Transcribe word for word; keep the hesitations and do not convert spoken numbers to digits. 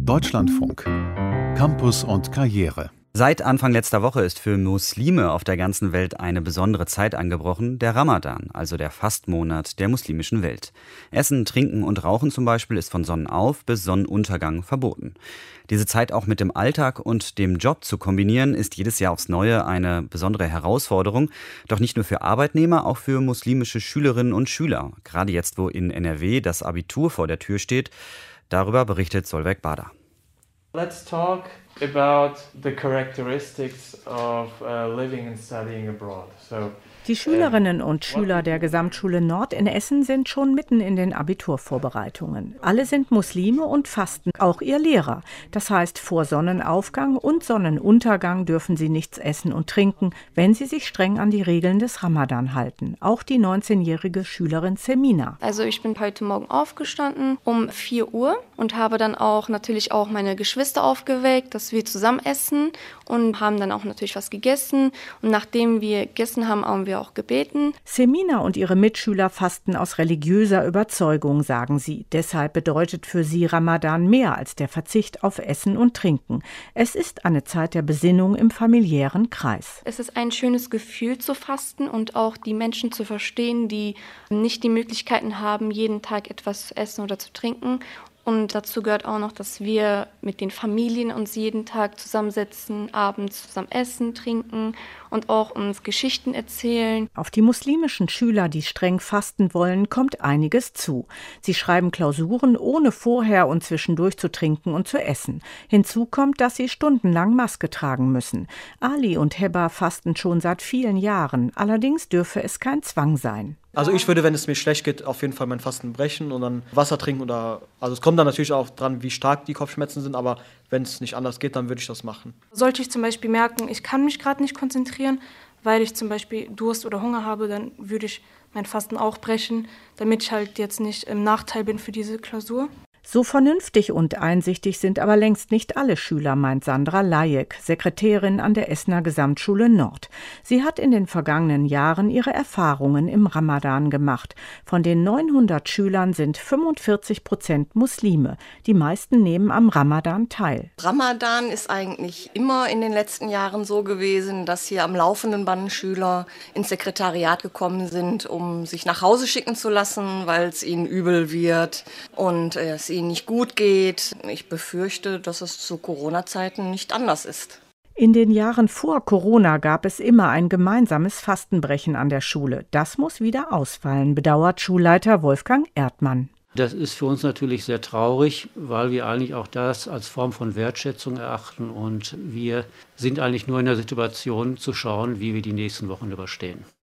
Deutschlandfunk. Campus und Karriere. Seit Anfang letzter Woche ist für Muslime auf der ganzen Welt eine besondere Zeit angebrochen, der Ramadan, also der Fastmonat der muslimischen Welt. Essen, Trinken und Rauchen zum Beispiel ist von Sonnenauf bis Sonnenuntergang verboten. Diese Zeit auch mit dem Alltag und dem Job zu kombinieren, ist jedes Jahr aufs Neue eine besondere Herausforderung. Doch nicht nur für Arbeitnehmer, auch für muslimische Schülerinnen und Schüler. Gerade jetzt, wo in N R W das Abitur vor der Tür steht. Darüber berichtet Solveig Bader. Let's talk about the characteristics of uh, living and studying abroad. So, Die Schülerinnen und Schüler der Gesamtschule Nord in Essen sind schon mitten in den Abiturvorbereitungen. Alle sind Muslime und fasten, auch ihr Lehrer. Das heißt, vor Sonnenaufgang und Sonnenuntergang dürfen sie nichts essen und trinken, wenn sie sich streng an die Regeln des Ramadan halten. Auch die neunzehnjährige Schülerin Semina. Also ich bin heute Morgen aufgestanden um vier Uhr und habe dann auch natürlich auch meine Geschwister aufgeweckt, dass wir zusammen essen und haben dann auch natürlich was gegessen. Und nachdem wir gegessen haben, haben wir auch gebeten. Semina und ihre Mitschüler fasten aus religiöser Überzeugung, sagen sie. Deshalb bedeutet für sie Ramadan mehr als der Verzicht auf Essen und Trinken. Es ist eine Zeit der Besinnung im familiären Kreis. Es ist ein schönes Gefühl zu fasten und auch die Menschen zu verstehen, die nicht die Möglichkeiten haben, jeden Tag etwas zu essen oder zu trinken. Und dazu gehört auch noch, dass wir mit den Familien uns jeden Tag zusammensetzen, abends zusammen essen, trinken und auch uns Geschichten erzählen. Auf die muslimischen Schüler, die streng fasten wollen, kommt einiges zu. Sie schreiben Klausuren, ohne vorher und zwischendurch zu trinken und zu essen. Hinzu kommt, dass sie stundenlang Maske tragen müssen. Ali und Heba fasten schon seit vielen Jahren. Allerdings dürfe es kein Zwang sein. Also ich würde, wenn es mir schlecht geht, auf jeden Fall mein Fasten brechen und dann Wasser trinken oder, also es kommt dann natürlich auch dran, wie stark die Kopfschmerzen sind, aber wenn es nicht anders geht, dann würde ich das machen. Sollte ich zum Beispiel merken, ich kann mich gerade nicht konzentrieren, weil ich zum Beispiel Durst oder Hunger habe, dann würde ich mein Fasten auch brechen, damit ich halt jetzt nicht im Nachteil bin für diese Klausur. So vernünftig und einsichtig sind aber längst nicht alle Schüler, meint Sandra Lajek, Sekretärin an der Essener Gesamtschule Nord. Sie hat in den vergangenen Jahren ihre Erfahrungen im Ramadan gemacht. Von den neunhundert Schülern sind fünfundvierzig Prozent Muslime. Die meisten nehmen am Ramadan teil. Ramadan ist eigentlich immer in den letzten Jahren so gewesen, dass hier am laufenden Band Schüler ins Sekretariat gekommen sind, um sich nach Hause schicken zu lassen, weil es ihnen übel wird und äh, es ihnen nicht gut geht. Ich befürchte, dass es zu Corona-Zeiten nicht anders ist. In den Jahren vor Corona gab es immer ein gemeinsames Fastenbrechen an der Schule. Das muss wieder ausfallen, bedauert Schulleiter Wolfgang Erdmann. Das ist für uns natürlich sehr traurig, weil wir eigentlich auch das als Form von Wertschätzung erachten und wir sind eigentlich nur in der Situation zu schauen, wie wir die nächsten Wochen überstehen.